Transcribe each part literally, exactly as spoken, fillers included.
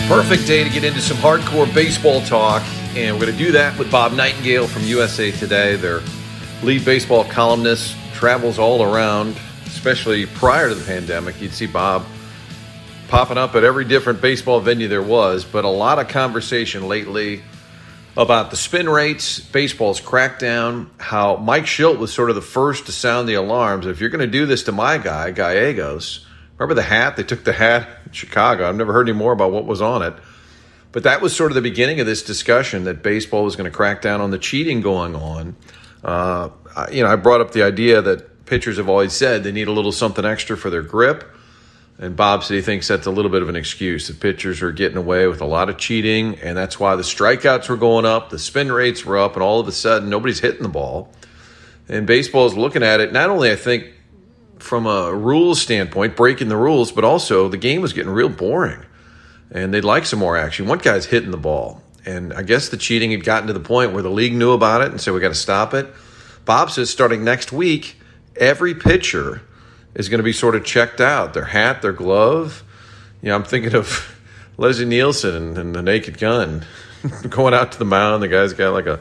Perfect day to get into some hardcore baseball talk, and we're going to do that with Bob Nightingale from U S A Today. Their lead baseball columnist travels all around, especially prior to the pandemic. You'd see Bob popping up at every different baseball venue there was, but a lot of conversation lately about the spin rates, baseball's crackdown, how Mike Shildt was sort of the first to sound the alarms. If you're going to do this to my guy, Gallegos, remember the hat? They took the hat in Chicago. I've never heard any more about what was on it. But that was sort of the beginning of this discussion that baseball was going to crack down on the cheating going on. Uh, you know, I brought up the idea that pitchers have always said they need a little something extra for their grip. And Bob said he thinks that's a little bit of an excuse. The pitchers are getting away with a lot of cheating, and that's why the strikeouts were going up, the spin rates were up, and all of a sudden nobody's hitting the ball. And baseball is looking at it, not only, I think, from a rules standpoint, breaking the rules, but also the game was getting real boring. And they'd like some more action. One guy's hitting the ball. And I guess the cheating had gotten to the point where the league knew about it and said, we got to stop it. Bob says starting next week, every pitcher is going to be sort of checked out. Their hat, their glove. You know, I'm thinking of Leslie Nielsen and, and the Naked Gun going out to the mound. The guy's got like a,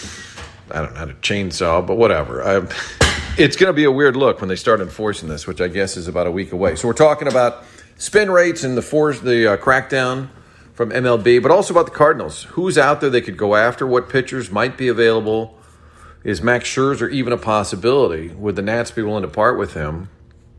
I don't know, a chainsaw, but whatever. I, it's going to be a weird look when they start enforcing this, which I guess is about a week away. So we're talking about spin rates and the force, the uh, crackdown from M L B, but also about the Cardinals. Who's out there they could go after? What pitchers might be available? Is Max Scherzer even a possibility? Would the Nats be willing to part with him?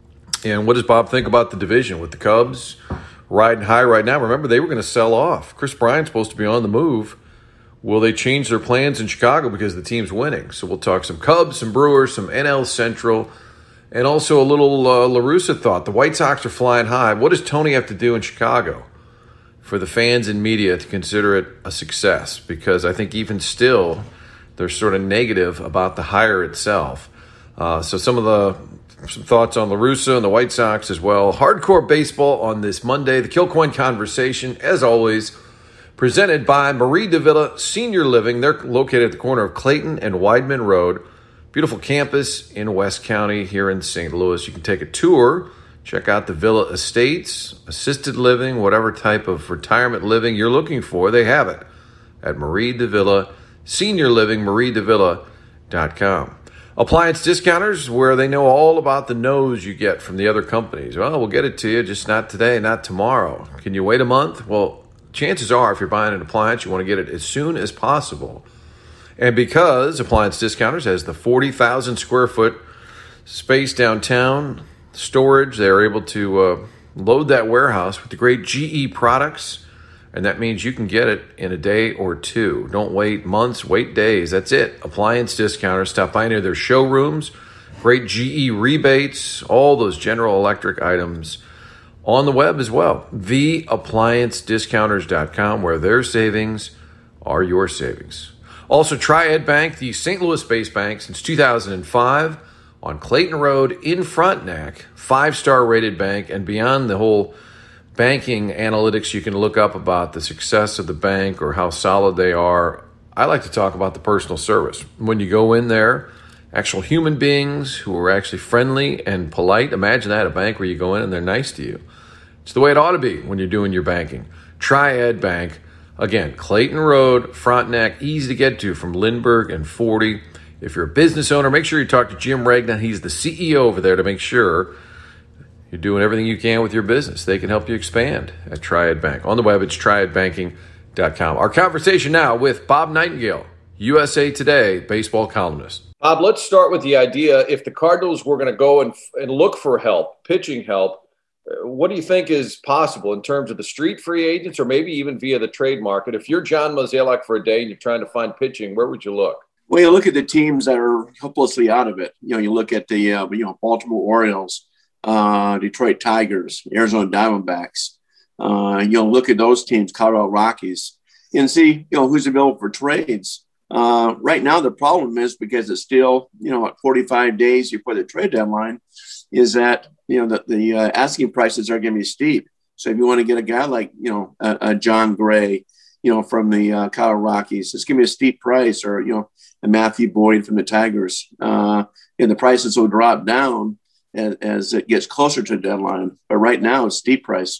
And what does Bob think about the division with the Cubs riding high right now? Remember, they were going to sell off. Chris Bryant's supposed to be on the move. Will they change their plans in Chicago because the team's winning? So we'll talk some Cubs, some Brewers, some N L Central, and also a little uh, La Russa thought. The White Sox are flying high. What does Tony have to do in Chicago for the fans and media to consider it a success? Because I think even still, they're sort of negative about the hire itself. Uh, so some of the some thoughts on La Russa and the White Sox as well. Hardcore baseball on this Monday. The Kilcoyne Conversation, as always, presented by Marie de Villa Senior Living. They're located at the corner of Clayton and Weidman Road. Beautiful campus in West County here in Saint Louis. You can take a tour, check out the Villa Estates, assisted living, whatever type of retirement living you're looking for, they have it at Marie de Villa Senior Living, marie de villa dot com. Appliance discounters, where they know all about the no's you get from the other companies. Well, we'll get it to you, just not today, not tomorrow. Can you wait a month? Well, chances are, if you're buying an appliance, you want to get it as soon as possible. And because Appliance Discounters has the forty thousand square foot space downtown storage, they're able to uh, load that warehouse with the great G E products. And that means you can get it in a day or two. Don't wait months, wait days. That's it. Appliance Discounters. Stop by any of their showrooms. Great G E rebates. All those General Electric items on the web as well. the appliance discounters dot com, where their savings are your savings. Also, Triad Bank, the Saint Louis-based bank since two thousand five on Clayton Road in Frontenac. Five-star rated bank. And beyond the whole banking analytics you can look up about the success of the bank or how solid they are, I like to talk about the personal service. When you go in there, actual human beings who are actually friendly and polite. Imagine that, a bank where you go in and they're nice to you. It's the way it ought to be when you're doing your banking. Triad Bank, again, Clayton Road, Frontenac, easy to get to from Lindbergh and forty. If you're a business owner, make sure you talk to Jim Regna. He's the C E O over there to make sure you're doing everything you can with your business. They can help you expand at Triad Bank. On the web, it's triad banking dot com. Our conversation now with Bob Nightingale, U S A Today baseball columnist. Bob, let's start with the idea, if the Cardinals were going to go and, and look for help, pitching help, what do you think is possible in terms of the street free agents or maybe even via the trade market? If you're John Mozeliak for a day and you're trying to find pitching, where would you look? Well, you look at the teams that are hopelessly out of it. You know, you look at the uh, you know Baltimore Orioles, uh, Detroit Tigers, Arizona Diamondbacks. Uh, you know, look at those teams, Colorado Rockies, and see, you know, who's available for trades. Uh, right now, the problem is because it's still, you know, at forty-five days before the trade deadline, is that, you know, the, the uh, asking prices are going to be steep. So if you want to get a guy like, you know, a, a John Gray, you know, from the uh, Colorado Rockies, it's going to be a steep price, or, you know, a Matthew Boyd from the Tigers. Uh, and the prices will drop down as, as it gets closer to the deadline. But right now, it's steep price.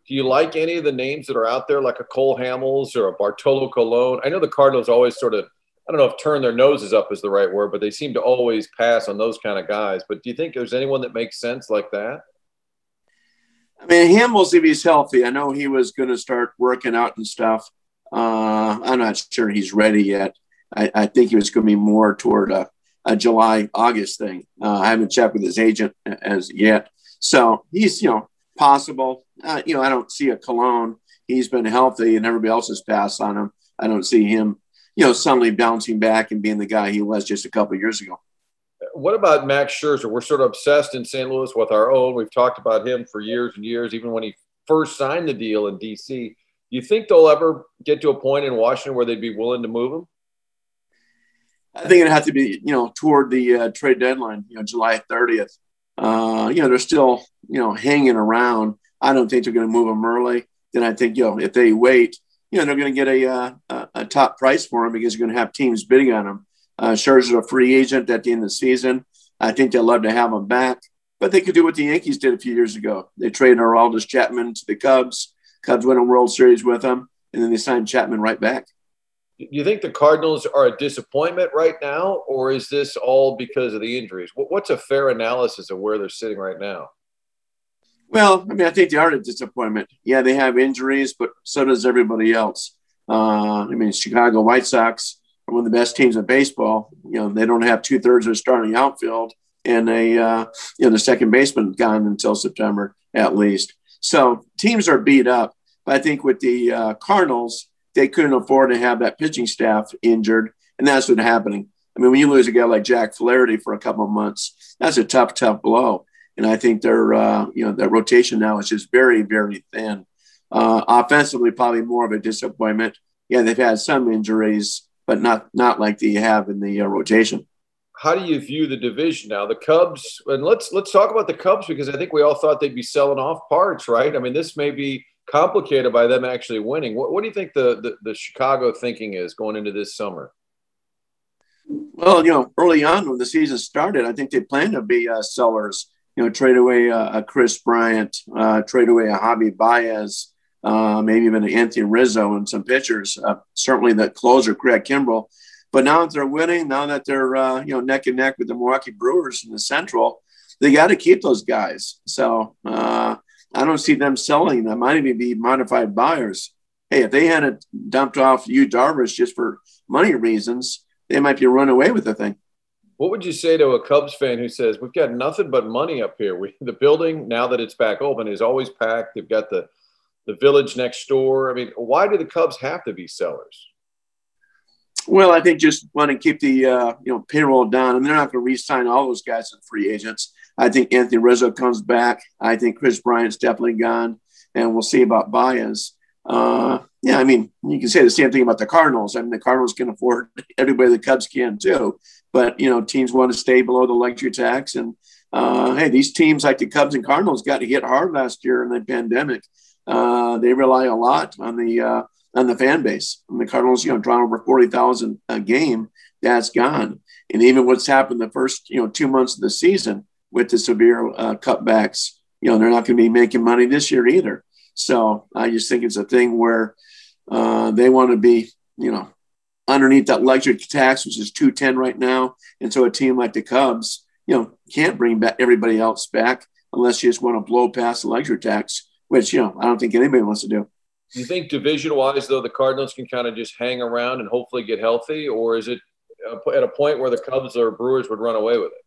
Do you like any of the names that are out there, like a Cole Hamels or a Bartolo Colon? I know the Cardinals always sort of, I don't know if turn their noses up is the right word, but they seem to always pass on those kind of guys. But do you think there's anyone that makes sense like that? I mean, Hamels, if he's healthy, I know he was going to start working out and stuff. Uh, I'm not sure he's ready yet. I, I think he was going to be more toward a, a July, August thing. Uh, I haven't checked with his agent as yet. So he's, you know, possible. Uh, you know, I don't see a Cologne. He's been healthy and everybody else has passed on him. I don't see him, you know, suddenly bouncing back and being the guy he was just a couple of years ago. What about Max Scherzer? We're sort of obsessed in Saint Louis with our own. We've talked about him for years and years, even when he first signed the deal in D C. Do you think they'll ever get to a point in Washington where they'd be willing to move him? I think it'd have to be, you know, toward the uh, trade deadline, you know, July thirtieth. Uh, you know, they're still, you know, hanging around. I don't think they're going to move him early. Then I think, you know, if they wait, you know, they're going to get a, uh, a a top price for him because you're going to have teams bidding on him. Uh, Scherzer's a free agent at the end of the season. I think they'd love to have him back, but they could do what the Yankees did a few years ago. They traded Aroldis Chapman to the Cubs. Cubs won a World Series with him, and then they signed Chapman right back. Do you think the Cardinals are a disappointment right now, or is this all because of the injuries? What's a fair analysis of where they're sitting right now? Well, I mean, I think they are a disappointment. Yeah, they have injuries, but so does everybody else. Uh, I mean, Chicago White Sox are one of the best teams in baseball. You know, they don't have two thirds of their starting outfield, and they, uh, you know, the second baseman gone until September at least. So teams are beat up. But I think with the uh, Cardinals, they couldn't afford to have that pitching staff injured, and that's what's happening. I mean, when you lose a guy like Jack Flaherty for a couple of months, that's a tough, tough blow. And I think their, uh, you know, their rotation now is just very, very thin. Uh, offensively, probably more of a disappointment. Yeah, they've had some injuries, but not not like they have in the uh, rotation. How do you view the division now? The Cubs, and let's let's talk about the Cubs because I think we all thought they'd be selling off parts, right? I mean, this may be complicated by them actually winning. What, what do you think the, the the Chicago thinking is going into this summer? Well, you know, early on when the season started, I think they planned to be uh, sellers. You know, trade away uh, a Chris Bryant, uh, trade away a Javi Baez, uh, maybe even an Anthony Rizzo and some pitchers. Uh, certainly the closer, Craig Kimbrell. But now that they're winning, now that they're uh, you know neck and neck with the Milwaukee Brewers in the Central, they got to keep those guys. So uh, I don't see them selling them. Might even be modified buyers. Hey, if they hadn't dumped off Yu Darvish just for money reasons, they might be run away with the thing. What would you say to a Cubs fan who says, we've got nothing but money up here? We, the building, now that it's back open, is always packed. They've got the, the village next door. I mean, why do the Cubs have to be sellers? Well, I think just want to keep the uh, you know payroll down. I mean, they're not going to re-sign all those guys as free agents. I think Anthony Rizzo comes back. I think Chris Bryant's definitely gone. And we'll see about Baez. Uh, yeah, I mean, you can say the same thing about the Cardinals. I mean, the Cardinals can afford everybody the Cubs can too. But, you know, teams want to stay below the luxury tax. And, uh, hey, these teams like the Cubs and Cardinals got hit hard last year in the pandemic. Uh, they rely a lot on the uh, on the fan base. And the Cardinals, you know, drawing over forty thousand a game, that's gone. And even what's happened the first, you know, two months of the season with the severe uh, cutbacks, you know, they're not going to be making money this year either. So I just think it's a thing where uh, they want to be, you know, underneath that luxury tax, which is two ten right now. And so a team like the Cubs, you know, can't bring back everybody else back unless you just want to blow past the luxury tax, which, you know, I don't think anybody wants to do. Do you think division-wise, though, the Cardinals can kind of just hang around and hopefully get healthy? Or is it at a point where the Cubs or Brewers would run away with it?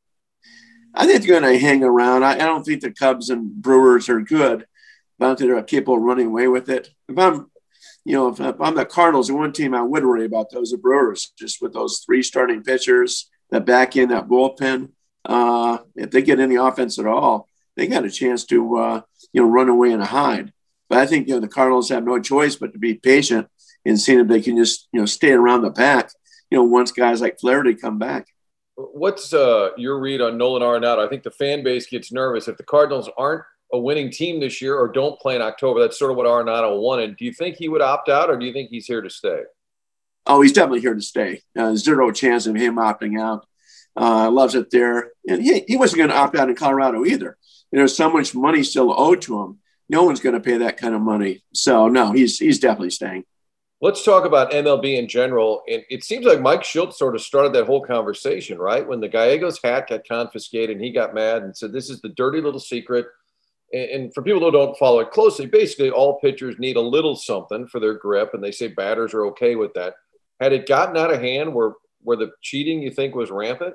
I think they're going to hang around. I, I don't think the Cubs and Brewers are good, but I don't think they're capable of running away with it. If I'm, you know, if, if I'm the Cardinals, the one team I would worry about those are the Brewers, just with those three starting pitchers, that back end, that bullpen. Uh, if they get any offense at all, they got a chance to, uh, you know, run away and hide. But I think, you know, the Cardinals have no choice but to be patient and seeing if they can just, you know, stay around the pack, you know, once guys like Flaherty come back. What's uh, your read on Nolan Arenado? I think the fan base gets nervous. If the Cardinals aren't a winning team this year or don't play in October, that's sort of what Arenado wanted. Do you think he would opt out or do you think he's here to stay? Oh, he's definitely here to stay. Uh, zero chance of him opting out. Uh, loves it there. And he, he wasn't going to opt out in Colorado either. There's so much money still owed to him no one's going to pay that kind of money. So no, he's he's definitely staying. Let's talk about M L B in general. And it seems like Mike Schultz sort of started that whole conversation, right? When the Gallegos hat got confiscated and he got mad and said, this is the dirty little secret. And for people who don't follow it closely, basically all pitchers need a little something for their grip, and they say batters are okay with that. Had it gotten out of hand where, where the cheating, you think, was rampant?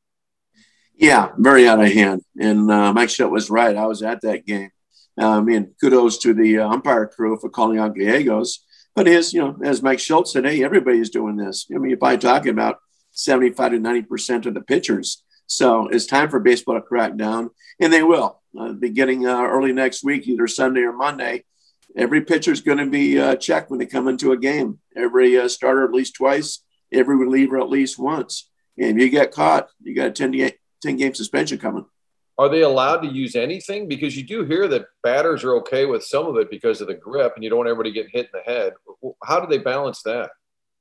Yeah, very out of hand. And uh, Mike Schultz was right. I was at that game. Uh, I mean, kudos to the uh, umpire crew for calling out Gallegos. But his, you know, as Mike Schultz said, hey, everybody's doing this. I mean, you're probably talking about seventy-five to ninety percent of the pitchers. So it's time for baseball to crack down, and they will. Uh, beginning uh, early next week, either Sunday or Monday, every pitcher is going to be uh, checked when they come into a game. Every uh, starter at least twice, every reliever at least once. And if you get caught, you got a ten-game suspension coming. Are they allowed to use anything? Because you do hear that batters are okay with some of it because of the grip, and you don't want everybody getting hit in the head. How do they balance that?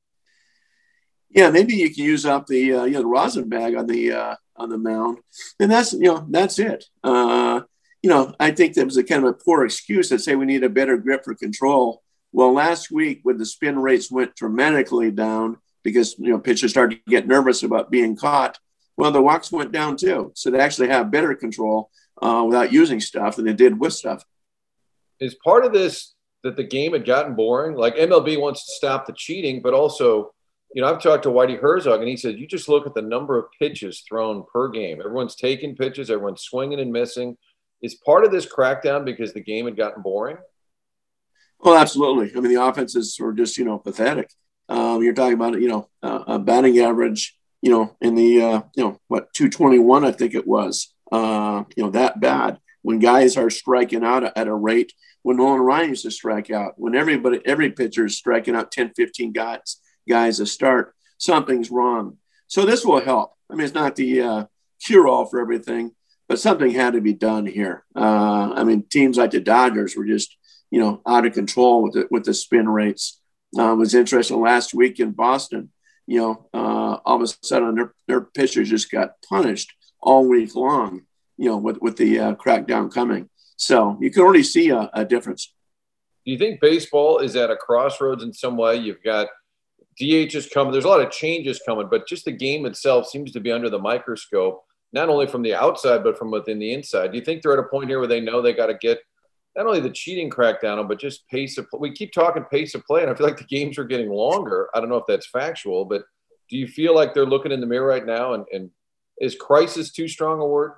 Yeah, maybe you can use up the uh, you know the rosin bag on the uh, on the mound, and that's you know that's it. Uh, you know, I think that was a kind of a poor excuse to say we need a better grip for control. Well, last week when the spin rates went dramatically down because you know pitchers started to get nervous about being caught, well, the walks went down too. So they actually have better control uh, without using stuff than they did with stuff. Is part of this that the game had gotten boring? Like M L B wants to stop the cheating, but also, you know, I've talked to Whitey Herzog, and he said, you just look at the number of pitches thrown per game. Everyone's taking pitches. Everyone's swinging and missing. Is part of this crackdown because the game had gotten boring? Well, absolutely. I mean, the offenses were just, you know, pathetic. Um, you're talking about, you know, uh, a batting average, you know, in the, uh, you know, what, two twenty-one, I think it was, uh, you know, that bad. When guys are striking out at a rate, when Nolan Ryan used to strike out, when everybody, every pitcher is striking out ten, fifteen guys, guys a start, something's wrong. So this will help. I mean, it's not the uh, cure-all for everything, but something had to be done here. Uh, I mean, teams like the Dodgers were just, you know, out of control with the, with the spin rates. Uh, it was interesting last week in Boston, you know, uh, all of a sudden their, their pitchers just got punished all week long, you know, with, with the uh, crackdown coming. So you can already see a, a difference. Do you think baseball is at a crossroads in some way? You've got D H is coming. There's a lot of changes coming, but just the game itself seems to be under the microscope, not only from the outside, but from within the inside. Do you think they're at a point here where they know they got to get not only the cheating crackdown, but just pace of play? We keep talking pace of play, and I feel like the games are getting longer. I don't know if that's factual, but do you feel like they're looking in the mirror right now? And, and is crisis too strong a word?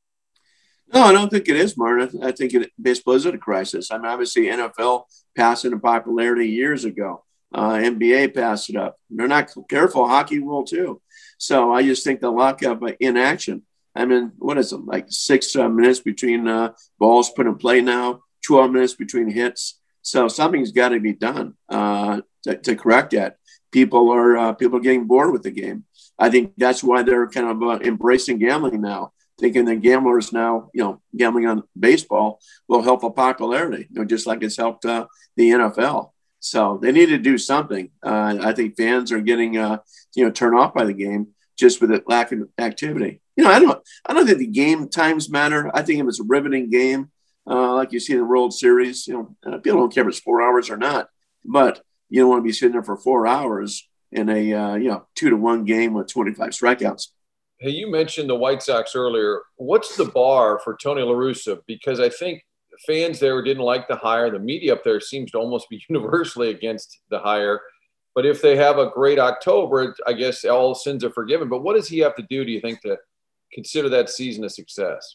No, I don't think it is, Martin. I think it, baseball is at a crisis. I mean, obviously, N F L passed it in popularity years ago. Uh, N B A passed it up. They're not careful. Hockey will too. So I just think the lockup uh, in action. I mean, what is it, like six uh, minutes between uh, balls put in play now, twelve minutes between hits. So something's got to be done uh, to, to correct that. People are uh, people are getting bored with the game. I think that's why they're kind of uh, embracing gambling now, thinking that gamblers now, you know, gambling on baseball will help a popularity, you know, just like it's helped uh, the N F L. So they need to do something. Uh, I think fans are getting, uh, you know, turned off by the game just with the lack of activity. You know, I don't, I don't think the game times matter. I think if it's a riveting game, uh, like you see in the World Series, you know, uh, people don't care if it's four hours or not. But you don't want to be sitting there for four hours in a, uh, you know, two to one game with twenty-five strikeouts. Hey, you mentioned the White Sox earlier. What's the bar for Tony La Russa? Because I think fans there didn't like the hire. The media up there seems to almost be universally against the hire. But if they have a great October, I guess all sins are forgiven. But what does he have to do, do you think, to consider that season a success?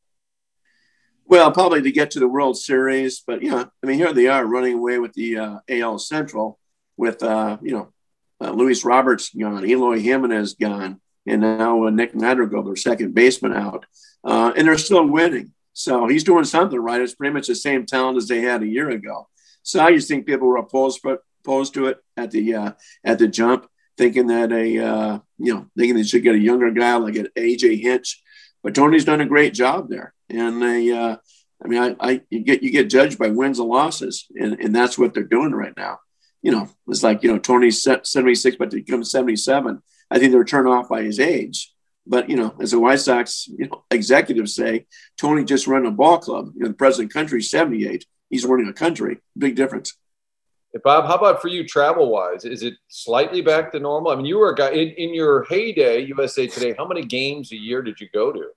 Well, probably to get to the World Series. But, you know, I mean, here they are running away with the uh, A L Central with, uh, you know, uh, Luis Roberts gone, Eloy Jimenez gone, and now uh, Nick Madrigal, their second baseman, out. Uh, and they're still winning. So he's doing something right. It's pretty much the same talent as they had a year ago. So I just think people were opposed, opposed to it at the uh, at the jump, thinking that a uh, you know thinking they should get a younger guy like an A J Hinch. But Tony's done a great job there, and they, uh, I mean, I, I you get you get judged by wins and losses, and, and that's what they're doing right now. You know, it's like you know Tony's seventy-six, but to become seventy-seven. I think they were turned off by his age. But, you know, as the White Sox you know, executives say, Tony just ran a ball club. You know, the president of the country is seventy-eight. He's running a country. Big difference. Hey, Bob, how about for you travel-wise? Is it slightly back to normal? I mean, you were a guy in, in your heyday, U S A Today. How many games a year did you go to?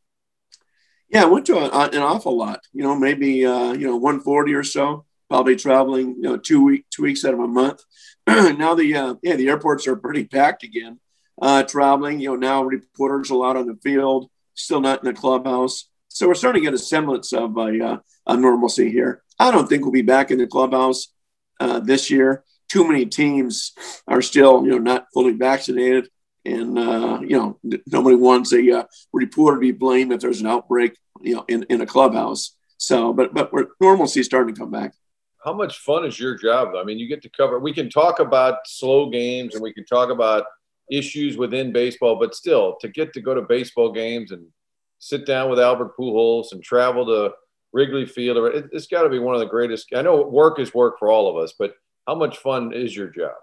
Yeah, I went to a, an awful lot. You know, maybe, uh, you know, one forty or so. Probably traveling, you know, two, week, two weeks out of a month. Now the, uh, yeah, the airports are pretty packed again. Uh, traveling, you know, now reporters a lot on the field, still not in the clubhouse. So we're starting to get a semblance of a, uh, a normalcy here. I don't think we'll be back in the clubhouse uh, this year. Too many teams are still, you know, not fully vaccinated. And, uh, you know, nobody wants a uh, reporter to be blamed if there's an outbreak, you know, in, in a clubhouse. So, but, but we're, normalcy is starting to come back. How much fun is your job? I mean, you get to cover, we can talk about slow games and we can talk about issues within baseball, but still to get to go to baseball games and sit down with Albert Pujols and travel to Wrigley Field, it, it's got to be one of the greatest. I know work is work for all of us, but how much fun is your job?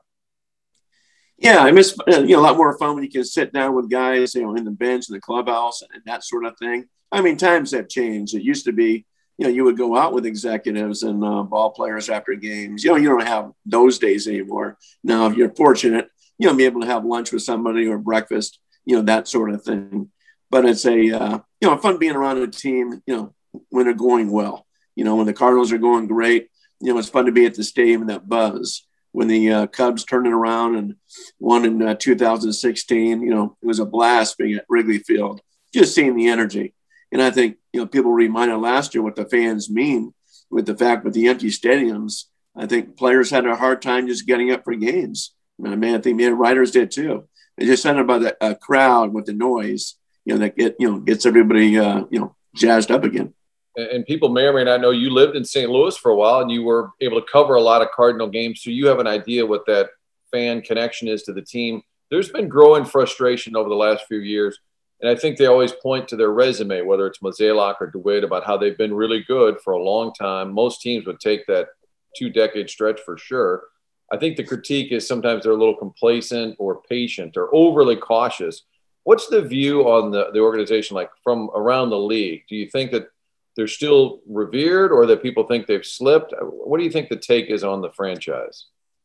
Yeah, I miss, you know, a lot more fun when you can sit down with guys, you know, in the bench, in the clubhouse and that sort of thing. I mean, times have changed. It used to be, you know, you would go out with executives and uh, ball players after games. You know, you don't have those days anymore. Now, if you're fortunate, you know, be able to have lunch with somebody or breakfast, you know, that sort of thing. But it's a, uh, you know, fun being around a team, you know, when they're going well. You know, when the Cardinals are going great, you know, it's fun to be at the stadium and that buzz. When the uh, Cubs turned it around and won in uh, two thousand sixteen, you know, it was a blast being at Wrigley Field, just seeing the energy. And I think, you know, people reminded last year what the fans mean with the fact with the empty stadiums. I think players had a hard time just getting up for games. I mean, I think man, writers did too. It's just something about the uh, crowd with the noise, you know, that get, you know, gets everybody, uh, you know, jazzed up again. And people may or may not know you lived in Saint Louis for a while and you were able to cover a lot of Cardinal games. So you have an idea what that fan connection is to the team. There's been growing frustration over the last few years. And I think they always point to their resume, whether it's Mozeliak or DeWitt, about how they've been really good for a long time. Most teams would take that two-decade stretch for sure. I think the critique is sometimes they're a little complacent or patient or overly cautious. What's the view on the, the organization, like from around the league? Do you think that they're still revered or that people think they've slipped? What do you think the take is on the franchise?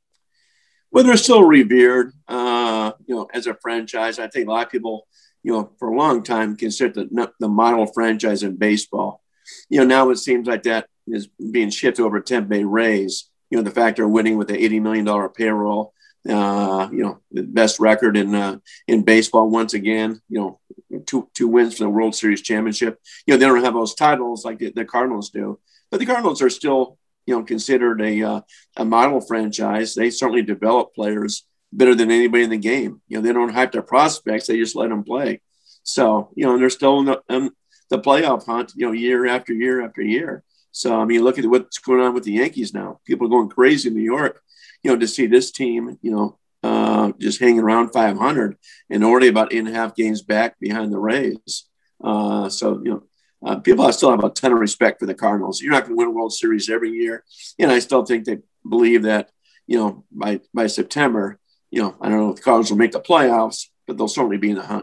Well, they're still revered, uh, you know, as a franchise. I think a lot of people, you know, for a long time considered the, the model franchise in baseball. You know, now it seems like that is being shifted over to Tampa Bay Rays. You know, the fact they're winning with the eighty million dollars payroll, uh, you know, the best record in uh, in baseball once again, you know, two two wins for the World Series championship. You know, they don't have those titles like the, the Cardinals do, but the Cardinals are still, you know, considered a uh, a model franchise. They certainly develop players better than anybody in the game. You know, they don't hype their prospects; they just let them play. So, you know, and they're still in the, in the playoff hunt, you know, year after year after year. So, I mean, look at what's going on with the Yankees now. People are going crazy in New York, you know, to see this team, you know, uh, just hanging around five hundred and already about eight and a half games back behind the Rays. Uh, so, you know, uh, people still have a ton of respect for the Cardinals. You're not going to win a World Series every year. And I still think they believe that, you know, by, by September, you know, I don't know if the Cardinals will make the playoffs, but they'll certainly be in the hunt.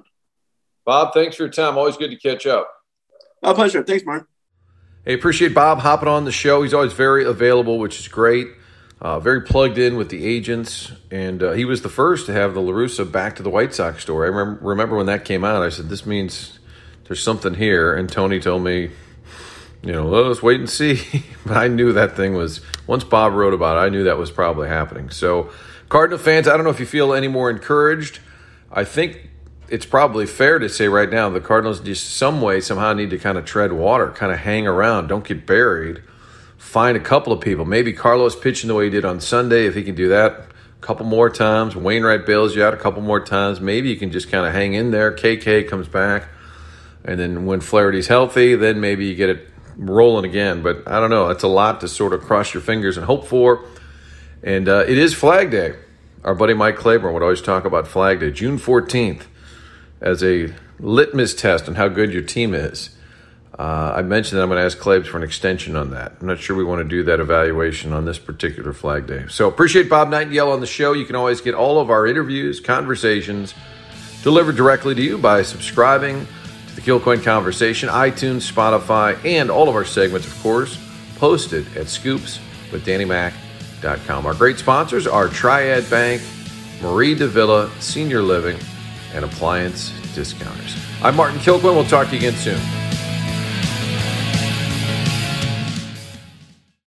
Bob, thanks for your time. Always good to catch up. My pleasure. Thanks, Mark. Hey, appreciate Bob hopping on the show. He's always very available, which is great. Uh, very plugged in with the agents. And uh, he was the first to have the La Russa back to the White Sox story. I remember, remember when that came out, I said, this means there's something here. And Tony told me, you know, well, let's wait and see. But I knew that thing was, once Bob wrote about it, I knew that was probably happening. So, Cardinal fans, I don't know if you feel any more encouraged. I think it's probably fair to say right now the Cardinals just some way, somehow need to kind of tread water, kind of hang around, don't get buried. Find a couple of people. Maybe Carlos pitching the way he did on Sunday, if he can do that a couple more times. Wainwright bails you out a couple more times. Maybe you can just kind of hang in there. K K comes back. And then when Flaherty's healthy, then maybe you get it rolling again. But I don't know. It's a lot to sort of cross your fingers and hope for. And uh, it is Flag Day. Our buddy Mike Claiborne would always talk about Flag Day, June fourteenth, as a litmus test on how good your team is. Uh, I mentioned that I'm going to ask Claibs for an extension on that. I'm not sure we want to do that evaluation on this particular Flag Day. So appreciate Bob Nightingale on the show. You can always get all of our interviews, conversations, delivered directly to you by subscribing to the Kilcoyne Conversation, iTunes, Spotify, and all of our segments, of course, posted at scoops with danny mac dot com. Our great sponsors are Triad Bank, Marie Davila Senior Living, and Appliance Discounters. I'm Martin Kilcoyne. We'll talk to you again soon.